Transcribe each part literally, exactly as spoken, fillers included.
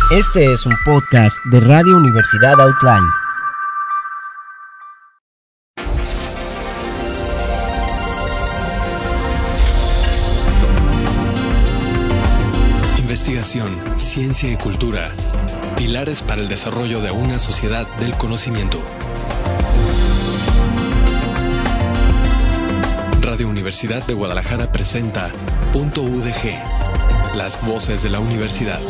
Este es un podcast de Radio Universidad Outline. Investigación, ciencia y cultura. Pilares para el desarrollo de una sociedad del conocimiento. Radio Universidad de Guadalajara presenta Punto U D G, las voces de la universidad.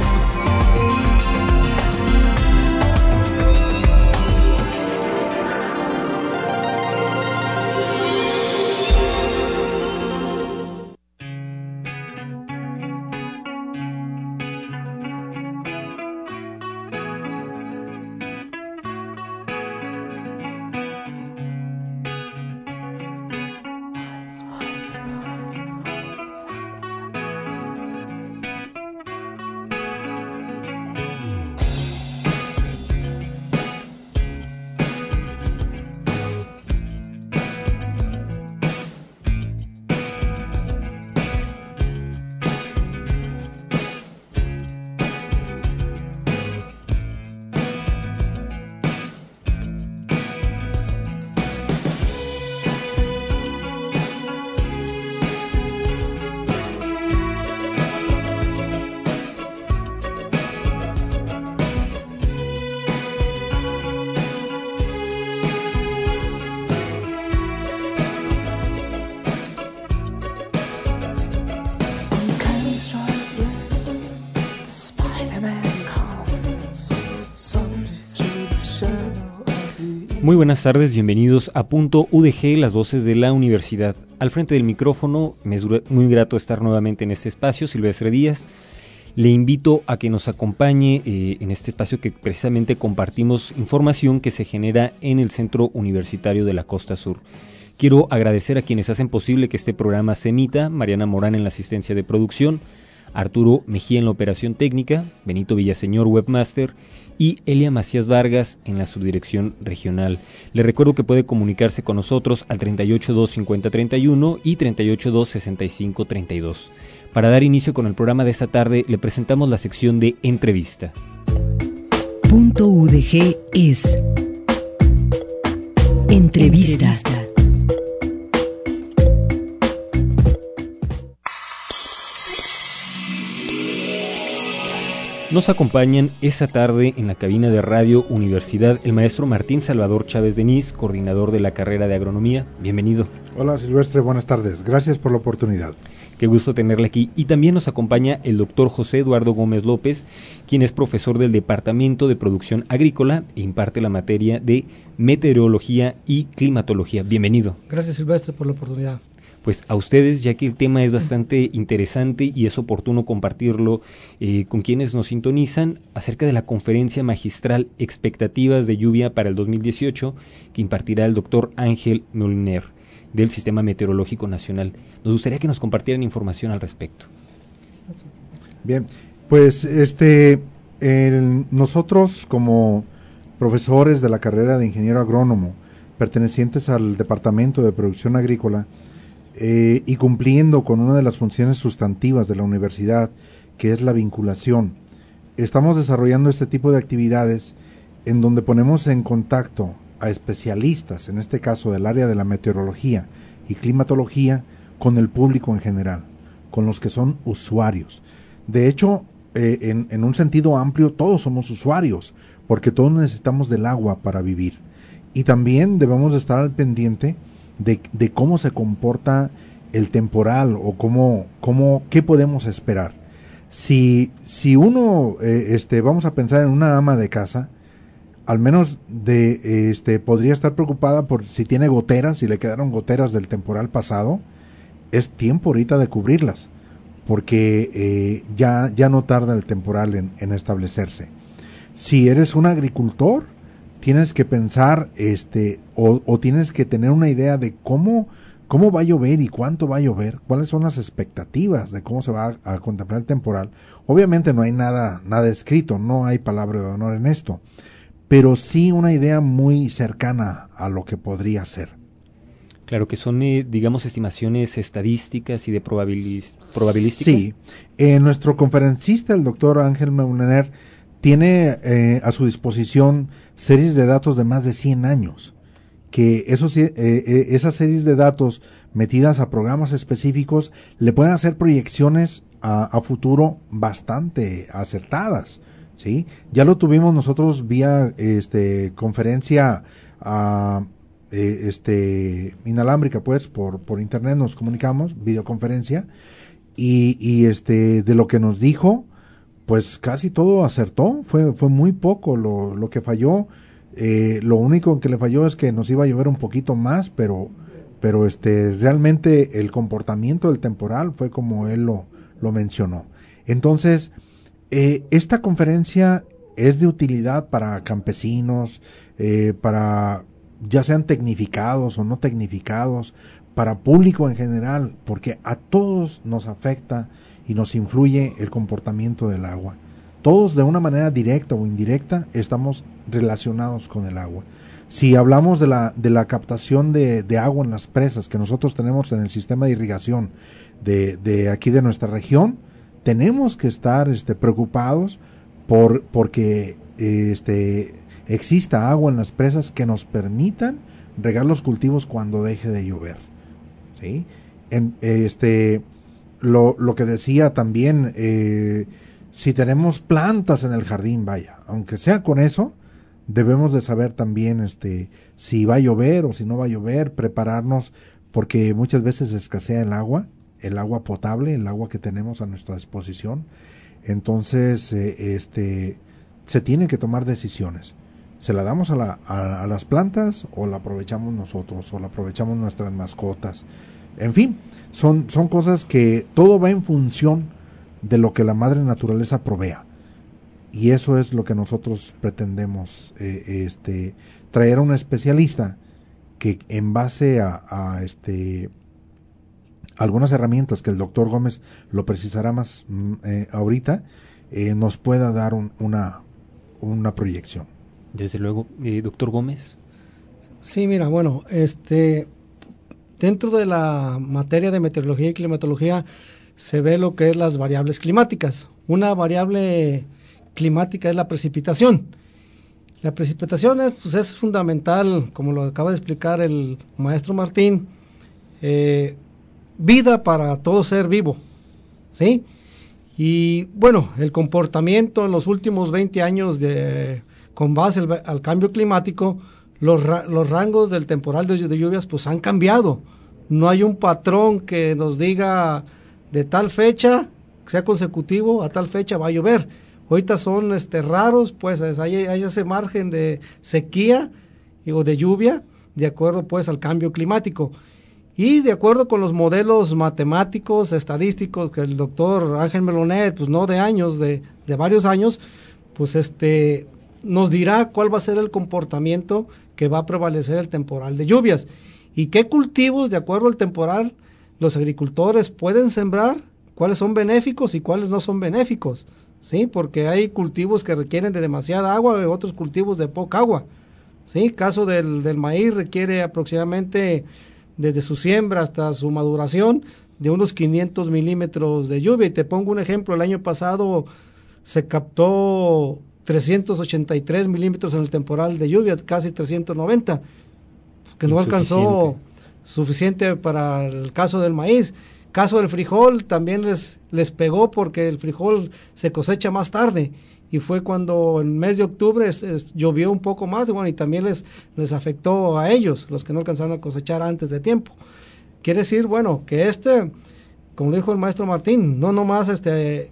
Muy buenas tardes, bienvenidos a Punto U D G, las voces de la universidad. Al frente del micrófono, me es muy grato estar nuevamente en este espacio, Silvestre Díaz. Le invito a que nos acompañe eh, en este espacio que precisamente compartimos información que se genera en el Centro Universitario de la Costa Sur. Quiero agradecer a quienes hacen posible que este programa se emita: Mariana Morán en la asistencia de producción, Arturo Mejía en la operación técnica, Benito Villaseñor, webmaster, y Elia Macías Vargas en la subdirección regional. Le recuerdo que puede comunicarse con nosotros al treinta y ocho dos cincuenta treinta y uno y treinta y ocho dos sesenta y cinco treinta y dos. Para dar inicio con el programa de esta tarde, le presentamos la sección de entrevista. Punto U D G es entrevista. entrevista. Nos acompañan esta tarde en la cabina de Radio Universidad el maestro Martín Salvador Chávez Denis, coordinador de la carrera de Agronomía. Bienvenido. Hola Silvestre, buenas tardes. Gracias por la oportunidad. Qué gusto tenerle aquí. Y también nos acompaña el doctor José Eduardo Gómez López, quien es profesor del Departamento de Producción Agrícola e imparte la materia de Meteorología y Climatología. Bienvenido. Gracias Silvestre por la oportunidad. Pues a ustedes, ya que el tema es bastante interesante y es oportuno compartirlo eh, con quienes nos sintonizan acerca de la conferencia magistral Expectativas de Lluvia para el dos mil dieciocho que impartirá el doctor Ángel Moliner del Sistema Meteorológico Nacional. Nos gustaría que nos compartieran información al respecto. Bien, pues este el, nosotros como profesores de la carrera de Ingeniero Agrónomo pertenecientes al Departamento de Producción Agrícola, Eh, y cumpliendo con una de las funciones sustantivas de la universidad, que es la vinculación, estamos desarrollando este tipo de actividades en donde ponemos en contacto a especialistas, en este caso del área de la meteorología y climatología, con el público en general, con los que son usuarios. De hecho, eh, en, en un sentido amplio, todos somos usuarios, porque todos necesitamos del agua para vivir. Y también debemos estar al pendiente De, de cómo se comporta el temporal o cómo, cómo, qué podemos esperar. Si, si uno, eh, este, vamos a pensar en una ama de casa, al menos de, este, podría estar preocupada por si tiene goteras, si le quedaron goteras del temporal pasado. Es tiempo ahorita de cubrirlas, porque eh, ya, ya no tarda el temporal en, en establecerse. Si eres un agricultor, tienes que pensar este o, o tienes que tener una idea de cómo, cómo va a llover y cuánto va a llover, cuáles son las expectativas de cómo se va a, a contemplar el temporal. Obviamente no hay nada, nada escrito, no hay palabra de honor en esto, pero sí una idea muy cercana a lo que podría ser. Claro, que son, eh, digamos, estimaciones estadísticas y de probabilis- probabilística. Sí, eh, nuestro conferencista, el doctor Ángel Moliner, tiene eh, a su disposición series de datos de más de cien años, que esos, eh, eh, esas series de datos metidas a programas específicos le pueden hacer proyecciones a, a futuro bastante acertadas, ¿sí? Ya lo tuvimos nosotros vía este conferencia a, eh, este inalámbrica, pues por por internet nos comunicamos, videoconferencia, y, y este de lo que nos dijo, pues casi todo acertó, fue fue muy poco lo, lo que falló. Eh, lo único que le falló es que nos iba a llover un poquito más, pero pero este realmente el comportamiento del temporal fue como él lo, lo mencionó. Entonces, eh, esta conferencia es de utilidad para campesinos, eh, para ya sean tecnificados o no tecnificados, para público en general, porque a todos nos afecta y nos influye el comportamiento del agua. Todos de una manera directa o indirecta estamos relacionados con el agua. Si hablamos de la, de la captación de, de agua en las presas que nosotros tenemos en el sistema de irrigación de, de aquí de nuestra región, tenemos que estar este, preocupados por porque este, exista agua en las presas que nos permitan regar los cultivos cuando deje de llover, ¿sí? En, este, lo, lo que decía también, eh, si tenemos plantas en el jardín, vaya, aunque sea con eso, debemos de saber también este si va a llover o si no va a llover, prepararnos, porque muchas veces escasea el agua, el agua potable, el agua que tenemos a nuestra disposición. Entonces, eh, este, se tienen que tomar decisiones. ¿Se la damos a, la, a, a las plantas o la aprovechamos nosotros o la aprovechamos nuestras mascotas? En fin, son, son cosas que todo va en función de lo que la madre naturaleza provea. Y eso es lo que nosotros pretendemos, eh, este, traer a un especialista que en base a, a este, algunas herramientas que el doctor Gómez lo precisará más eh, ahorita, eh, nos pueda dar un, una, una proyección. Desde luego, eh, doctor Gómez. Sí, mira, bueno, este, dentro de la materia de meteorología y climatología se ve lo que es las variables climáticas. Una variable climática es la precipitación. La precipitación es, pues es fundamental, como lo acaba de explicar el maestro Martín, eh, vida para todo ser vivo, ¿sí? Y bueno, el comportamiento en los últimos veinte años de, con base al, al cambio climático, los, los rangos del temporal de, de lluvias pues han cambiado. No hay un patrón que nos diga de tal fecha, sea consecutivo, a tal fecha va a llover. Ahorita son este, raros, pues hay, hay ese margen de sequía o de lluvia, de acuerdo pues al cambio climático. Y de acuerdo con los modelos matemáticos, estadísticos, que el doctor Ángel Melonet, pues no de años, de, de varios años, pues este nos dirá cuál va a ser el comportamiento que va a prevalecer el temporal de lluvias. Y qué cultivos, de acuerdo al temporal, los agricultores pueden sembrar, cuáles son benéficos y cuáles no son benéficos. Sí, porque hay cultivos que requieren de demasiada agua y otros cultivos de poca agua. Sí, caso del, del maíz requiere aproximadamente desde su siembra hasta su maduración de unos quinientos milímetros de lluvia. Y te pongo un ejemplo, el año pasado se captó trescientos ochenta y tres milímetros en el temporal de lluvia, casi trescientos noventa, que no alcanzó suficiente para el caso del maíz. Caso del frijol también les, les pegó porque el frijol se cosecha más tarde y fue cuando en el mes de octubre es, es, llovió un poco más, bueno, y también les, les afectó a ellos, los que no alcanzaron a cosechar antes de tiempo. Quiere decir, bueno, que este, como lo dijo el maestro Martín, no nomás este,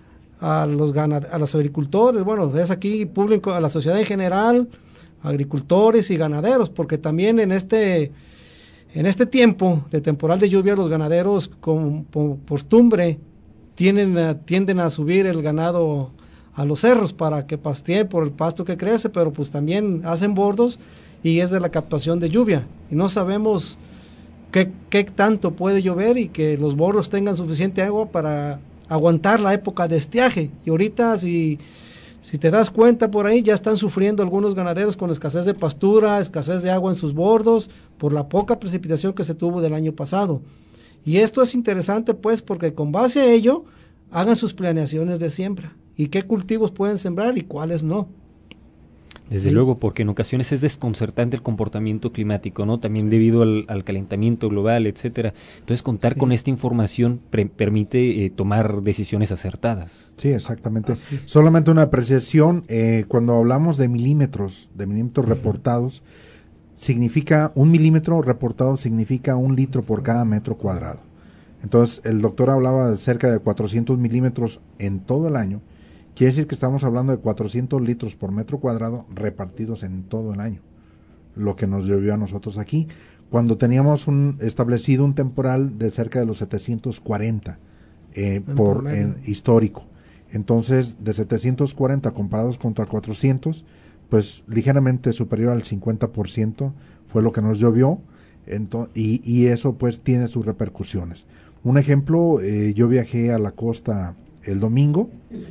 a los ganad- a los agricultores, bueno, es aquí público, a la sociedad en general, agricultores y ganaderos, porque también en este... En este tiempo de temporal de lluvia, los ganaderos, con, por costumbre, tienden a, tienden a subir el ganado a los cerros para que pastee por el pasto que crece, pero pues también hacen bordos y es de la captación de lluvia. Y no sabemos qué, qué tanto puede llover y que los bordos tengan suficiente agua para aguantar la época de estiaje. Y ahorita, si... Si te das cuenta por ahí, ya están sufriendo algunos ganaderos con escasez de pastura, escasez de agua en sus bordos, por la poca precipitación que se tuvo del año pasado. Y esto es interesante pues porque con base a ello hagan sus planeaciones de siembra y qué cultivos pueden sembrar y cuáles no. Desde sí. luego, porque en ocasiones es desconcertante el comportamiento climático, ¿no? También debido al, al calentamiento global, etcétera. Entonces, contar sí. con esta información pre- permite eh, tomar decisiones acertadas. Sí, exactamente. Así. Solamente una apreciación, eh, cuando hablamos de milímetros, de milímetros uh-huh. reportados, significa, un milímetro reportado significa un litro por cada metro cuadrado. Entonces, el doctor hablaba de cerca de cuatrocientos milímetros en todo el año. Quiere decir que estamos hablando de cuatrocientos litros por metro cuadrado repartidos en todo el año, lo que nos llovió a nosotros aquí, cuando teníamos un establecido un temporal de cerca de los setecientos cuarenta eh, por en, histórico. Entonces, de setecientos cuarenta comparados contra cuatrocientos, pues ligeramente superior al cincuenta por ciento fue lo que nos llovió, ento- y, y eso pues tiene sus repercusiones. Un ejemplo, eh, yo viajé a la costa el domingo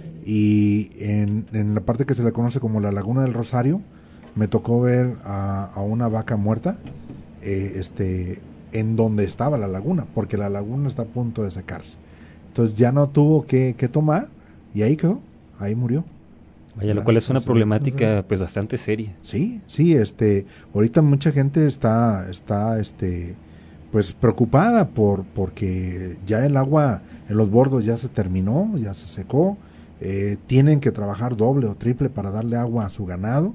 y en, en la parte que se le conoce como la Laguna del Rosario me tocó ver a, a una vaca muerta eh, este en donde estaba la laguna, porque la laguna está a punto de secarse. Entonces ya no tuvo que, que tomar y ahí quedó, ahí murió. Vaya, lo cual es una problemática pues bastante seria. Sí, sí, este, ahorita mucha gente está, está, este, pues preocupada por, porque ya el agua en los bordos ya se terminó, ya se secó, eh, tienen que trabajar doble o triple para darle agua a su ganado,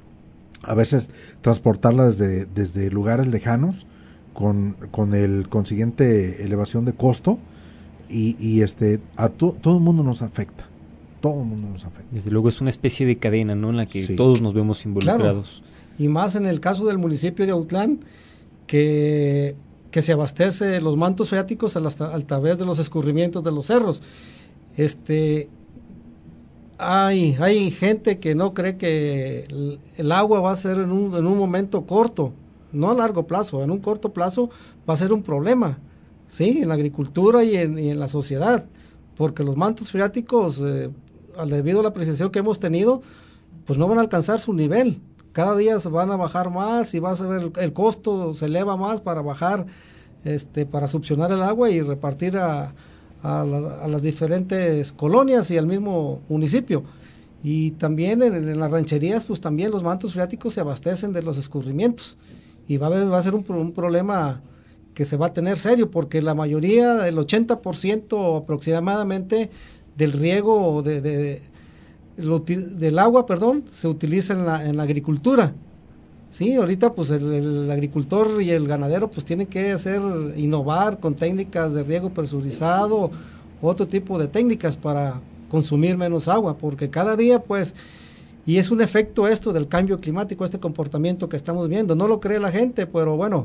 a veces transportarla desde, desde lugares lejanos, con, con el consiguiente elevación de costo, y, y este, a to, todo el mundo nos afecta. Todo el mundo nos afecta. Desde luego es una especie de cadena, ¿no? En la que sí. todos nos vemos involucrados. Claro. Y más en el caso del municipio de Autlán, que, que se abastece los mantos freáticos a, las, a través de los escurrimientos de los cerros. Este, hay, hay gente que no cree que el, el agua va a ser en un, en un momento corto, no a largo plazo, en un corto plazo va a ser un problema, ¿sí? En la agricultura y en, y en la sociedad, porque los mantos freáticos, eh, debido a la apreciación que hemos tenido, pues no van a alcanzar su nivel. Cada día se van a bajar más y va a ser el, el costo se eleva más para bajar, este, para succionar el agua y repartir a, a, la, a las diferentes colonias y al mismo municipio. Y también en, en las rancherías, pues también los mantos freáticos se abastecen de los escurrimientos y va a, haber, va a ser un, un problema que se va a tener serio, porque la mayoría, el ochenta por ciento aproximadamente del riego de, de, de lo, del agua, perdón, se utiliza en la, en la agricultura. Sí, ahorita pues el, el agricultor y el ganadero pues tienen que hacer, innovar con técnicas de riego presurizado, otro tipo de técnicas para consumir menos agua, porque cada día pues, y es un efecto esto del cambio climático, este comportamiento que estamos viendo, no lo cree la gente, pero bueno,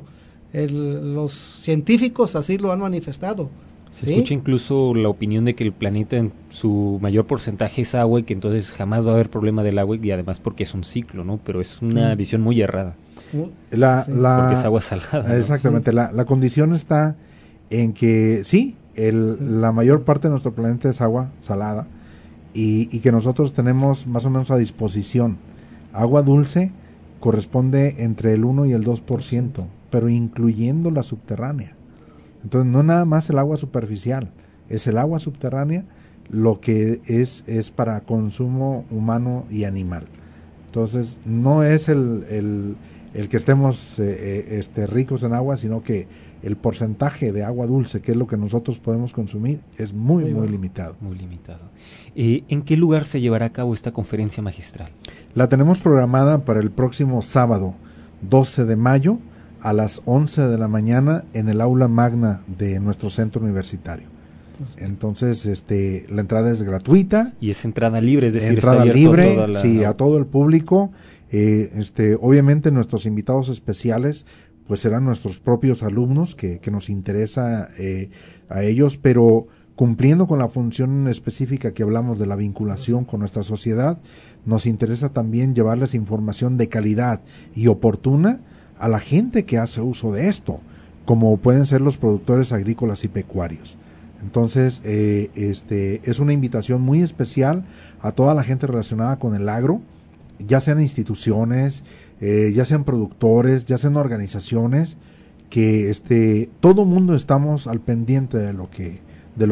el, los científicos así lo han manifestado. Se ¿sí? escucha incluso la opinión de que el planeta en su mayor porcentaje es agua y que entonces jamás va a haber problema del agua, y además porque es un ciclo, ¿no? Pero es una sí. visión muy errada. La, sí. la, porque es agua salada, ¿no? Exactamente, sí. la, la condición está en que sí, el, sí, la mayor parte de nuestro planeta es agua salada y, y que nosotros tenemos más o menos a disposición agua dulce, corresponde entre el uno y el dos por ciento, pero incluyendo la subterránea. Entonces no nada más el agua superficial, es el agua subterránea lo que es, es para consumo humano y animal. Entonces no es el, el, el que estemos eh, este, ricos en agua, sino que el porcentaje de agua dulce, que es lo que nosotros podemos consumir, es muy, muy, muy limitado. Muy limitado. Eh, ¿En qué lugar se llevará a cabo esta conferencia magistral? La tenemos programada para el próximo sábado, doce de mayo, a las once de la mañana en el aula magna de nuestro centro universitario. Entonces, este, la entrada es gratuita. Y es entrada libre, es decir, entrada está libre, a toda la... sí, a todo el público. Eh, este, obviamente nuestros invitados especiales, pues serán nuestros propios alumnos, que, que nos interesa eh, a ellos, pero cumpliendo con la función específica que hablamos de la vinculación con nuestra sociedad, nos interesa también llevarles información de calidad y oportuna a la gente que hace uso de esto, como pueden ser los productores agrícolas y pecuarios. Entonces, eh, este, es una invitación muy especial a toda la gente relacionada con el agro, ya sean instituciones, eh, ya sean productores, ya sean organizaciones, que este, todo mundo estamos al pendiente de lo que, de lo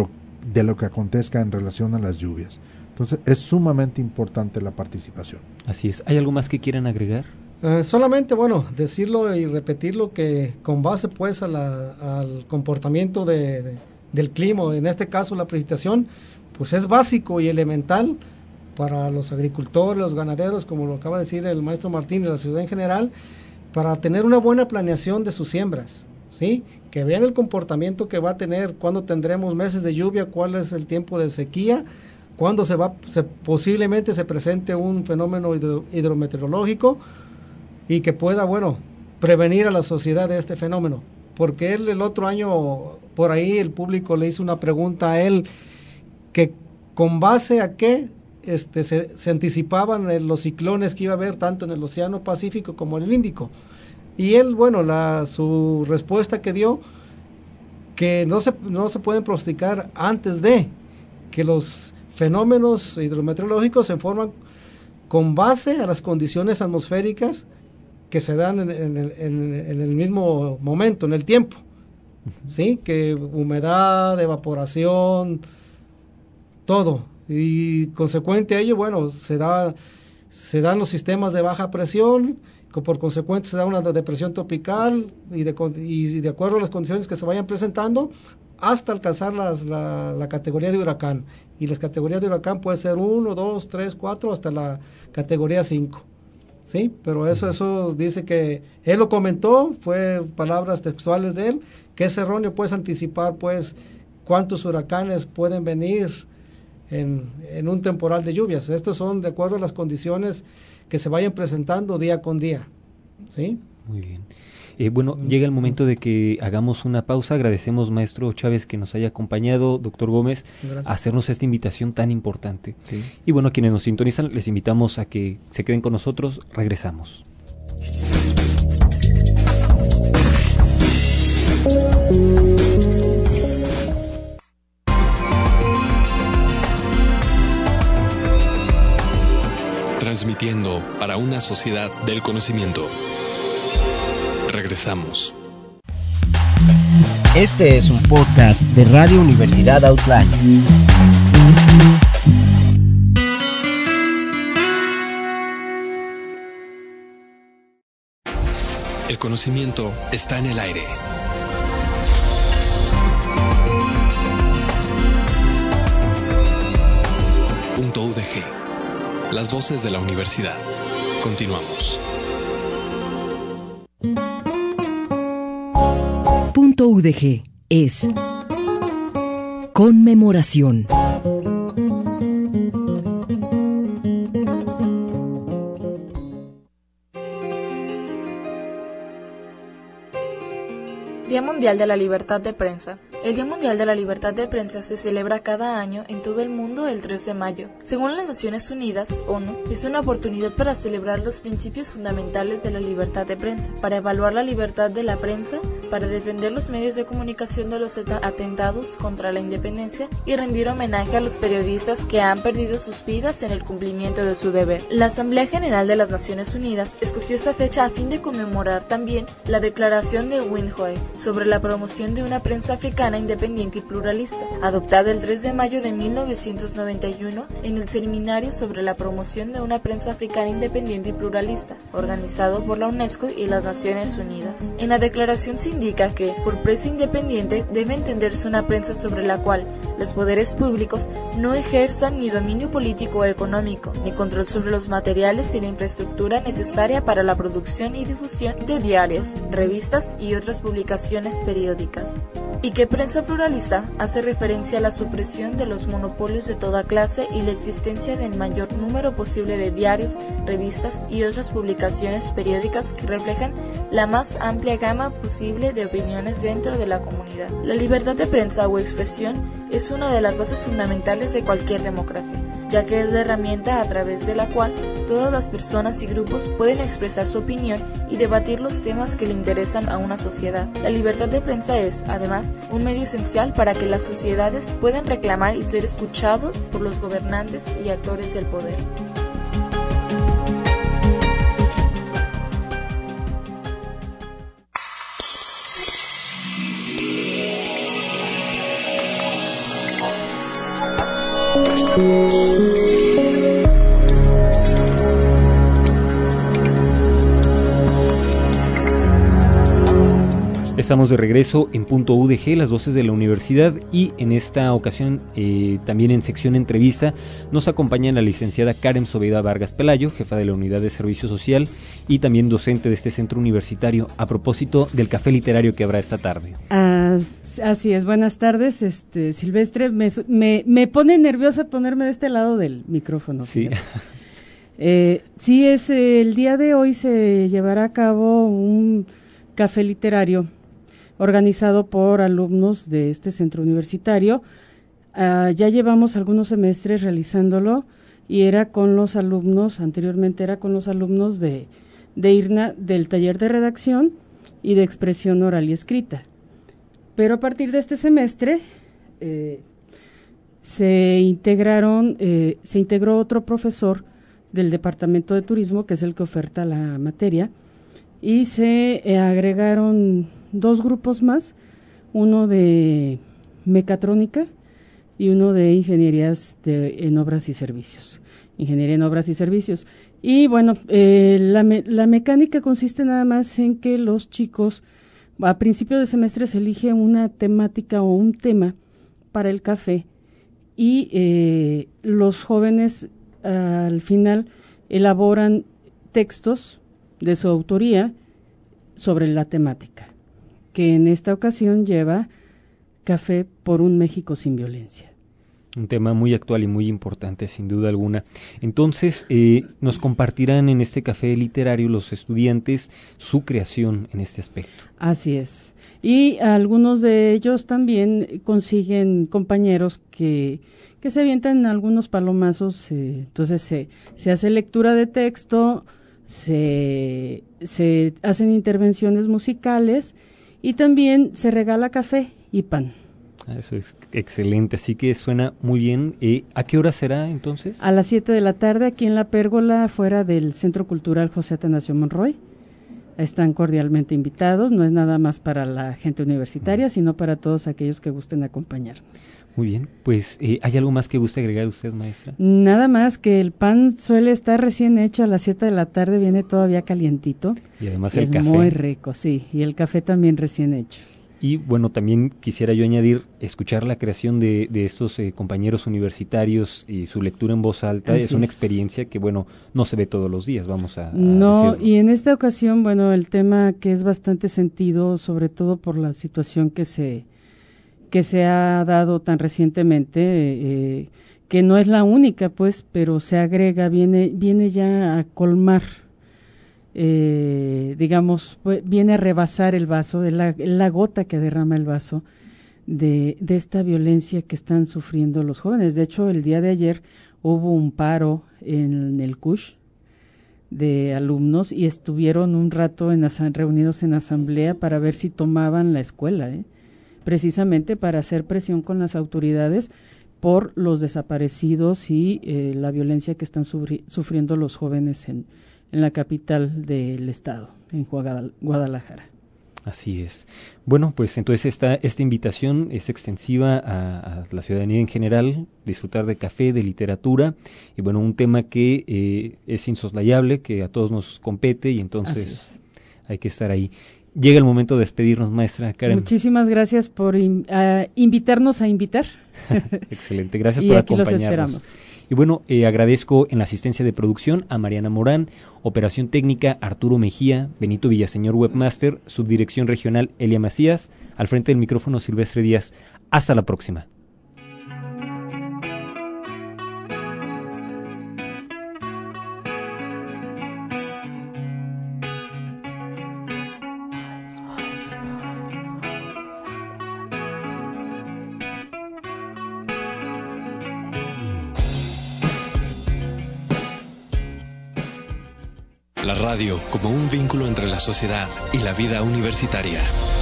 de lo que acontezca en relación a las lluvias. Entonces es sumamente importante la participación. Así es. ¿Hay algo más que quieran agregar? Uh, solamente, bueno, decirlo y repetirlo que con base pues a la, al comportamiento de, de, del clima, en este caso la precipitación, pues es básico y elemental para los agricultores, los ganaderos, como lo acaba de decir el maestro Martín, de la ciudad en general, para tener una buena planeación de sus siembras, ¿sí? Que vean el comportamiento que va a tener, cuándo tendremos meses de lluvia, cuál es el tiempo de sequía, cuándo se va, se, posiblemente se presente un fenómeno hidro, hidrometeorológico, y que pueda, bueno, prevenir a la sociedad de este fenómeno. Porque él el otro año, por ahí el público le hizo una pregunta a él, que con base a qué este, se, se anticipaban en los ciclones que iba a haber tanto en el Océano Pacífico como en el Índico. Y él, bueno, la, su respuesta que dio, que no se, no se pueden pronosticar antes de que los fenómenos hidrometeorológicos se forman con base a las condiciones atmosféricas que se dan en, en, en, en el mismo momento, en el tiempo, ¿sí? Que humedad, evaporación, todo, y consecuente a ello, bueno, se da, se dan los sistemas de baja presión, que por consecuente se da una depresión tropical, y de, y de acuerdo a las condiciones que se vayan presentando, hasta alcanzar las, la, la categoría de huracán, y las categorías de huracán puede ser uno, dos, tres, cuatro, hasta la categoría cinco. Sí, pero eso, eso dice que él lo comentó, fue palabras textuales de él, que es erróneo pues anticipar pues cuántos huracanes pueden venir en, en un temporal de lluvias. Estos son de acuerdo a las condiciones que se vayan presentando día con día. ¿Sí? Muy bien. Eh, bueno, llega el momento de que hagamos una pausa. Agradecemos, maestro Chávez, que nos haya acompañado, doctor Gómez, Gracias. a hacernos esta invitación tan importante. Sí. Y bueno, a quienes nos sintonizan, les invitamos a que se queden con nosotros. Regresamos. Transmitiendo para una sociedad del conocimiento. Regresamos. Este es un podcast de Radio Universidad Outline. El conocimiento está en el aire. Punto U D G. Las voces de la universidad. Continuamos. Punto U D G es conmemoración. Día Mundial de la Libertad de Prensa. El Día Mundial de la Libertad de Prensa se celebra cada año en todo el mundo el tres de mayo. Según las Naciones Unidas, ONU, es una oportunidad para celebrar los principios fundamentales de la libertad de prensa, para evaluar la libertad de la prensa, para defender los medios de comunicación de los atentados contra la independencia y rendir homenaje a los periodistas que han perdido sus vidas en el cumplimiento de su deber. La Asamblea General de las Naciones Unidas escogió esa fecha a fin de conmemorar también la Declaración de Windhoek sobre la promoción de una prensa africana independiente y pluralista, adoptada el tres de mayo de mil novecientos noventa y uno en el Seminario sobre la promoción de una prensa africana independiente y pluralista, organizado por la UNESCO y las Naciones Unidas. En la declaración se indica que, por prensa independiente, debe entenderse una prensa sobre la cual los poderes públicos no ejerzan ni dominio político o económico, ni control sobre los materiales y la infraestructura necesaria para la producción y difusión de diarios, revistas y otras publicaciones periódicas. Y que prensa pluralista hace referencia a la supresión de los monopolios de toda clase y la existencia del mayor número posible de diarios, revistas y otras publicaciones periódicas que reflejan la más amplia gama posible de opiniones dentro de la comunidad. La libertad de prensa o expresión es una de las bases fundamentales de cualquier democracia, ya que es la herramienta a través de la cual todas las personas y grupos pueden expresar su opinión y debatir los temas que le interesan a una sociedad. La libertad de prensa es, además, un medio esencial para que las sociedades puedan reclamar y ser escuchados por los gobernantes y actores del poder. Estamos de regreso en Punto U D G, las voces de la universidad, y en esta ocasión, eh, también en sección entrevista, nos acompaña la licenciada Karen Zobeida Vargas Pelayo, jefa de la Unidad de Servicio Social y también docente de este centro universitario, a propósito del café literario que habrá esta tarde. Ah, así es, buenas tardes, este Silvestre, me, me, me pone nerviosa ponerme de este lado del micrófono. Sí. Eh, sí, es el día de hoy se llevará a cabo un café literario organizado por alumnos de este centro universitario. Uh, ya llevamos algunos semestres realizándolo y era con los alumnos, anteriormente era con los alumnos de, de I R N A, del taller de redacción y de expresión oral y escrita. Pero a partir de este semestre eh, se integraron, eh, se integró otro profesor del departamento de turismo, que es el que oferta la materia, y se eh, agregaron dos grupos más, uno de mecatrónica y uno de ingenierías de, en obras y servicios, ingeniería en obras y servicios. Y bueno, eh, la, me, la mecánica consiste nada más en que los chicos, a principio de semestre se elige una temática o un tema para el café y eh, los jóvenes al final elaboran textos de su autoría sobre la temática, que en esta ocasión lleva Café por un México sin violencia. Un tema muy actual y muy importante, sin duda alguna. Entonces, eh, nos compartirán en este café literario los estudiantes su creación en este aspecto. Así es. Y algunos de ellos también consiguen compañeros que, que se avientan algunos palomazos, eh, entonces se, se hace lectura de texto, se, se hacen intervenciones musicales y también se regala café y pan. Eso es excelente, así que suena muy bien. Eh, ¿A qué hora será entonces? A las siete de la tarde aquí en la pérgola, fuera del Centro Cultural José Atanasio Monroy. Están cordialmente invitados, no es nada más para la gente universitaria, sino para todos aquellos que gusten acompañarnos. Muy bien, pues eh, ¿hay algo más que guste agregar usted, maestra? Nada más que el pan suele estar recién hecho a las siete de la tarde, viene todavía calientito. Y además el es café. Muy rico, sí, y el café también recién hecho. Y bueno, también quisiera yo añadir, escuchar la creación de, de estos eh, compañeros universitarios y su lectura en voz alta. Así es una es. experiencia que, bueno, no se ve todos los días, vamos a, a No, decirlo. Y en esta ocasión, bueno, el tema que es bastante sentido, sobre todo por la situación que se, que se ha dado tan recientemente, eh, que no es la única, pues, pero se agrega, viene, viene ya a colmar. Eh, digamos, pues, viene a rebasar el vaso, de la, la gota que derrama el vaso de, de esta violencia que están sufriendo los jóvenes. De hecho, el día de ayer hubo un paro en el C U S H de alumnos y estuvieron un rato en reunidos en asamblea para ver si tomaban la escuela, ¿eh? precisamente para hacer presión con las autoridades por los desaparecidos y eh, la violencia que están sufri- sufriendo los jóvenes en en la capital del estado, en Guadalajara. Así es. Bueno, pues entonces esta, esta invitación es extensiva a, a la ciudadanía en general, disfrutar de café, de literatura, y bueno, un tema que eh, es insoslayable, que a todos nos compete y entonces hay que estar ahí. Llega el momento de despedirnos, maestra Karen. Muchísimas gracias por in, uh, invitarnos a invitar. Excelente, gracias y por aquí acompañarnos. Los esperamos. Y bueno, eh, agradezco en la asistencia de producción a Mariana Morán, operación técnica Arturo Mejía, Benito Villaseñor Webmaster, subdirección regional Elia Macías, al frente del micrófono Silvestre Díaz. Hasta la próxima. La radio como un vínculo entre la sociedad y la vida universitaria.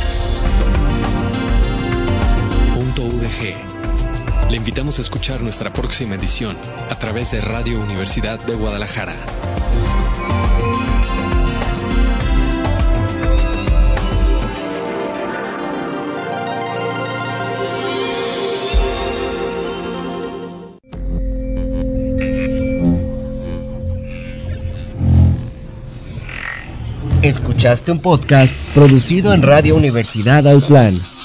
Punto U D G. Le invitamos a escuchar nuestra próxima edición a través de Radio Universidad de Guadalajara. Escuchaste un podcast producido en Radio Universidad Autlán.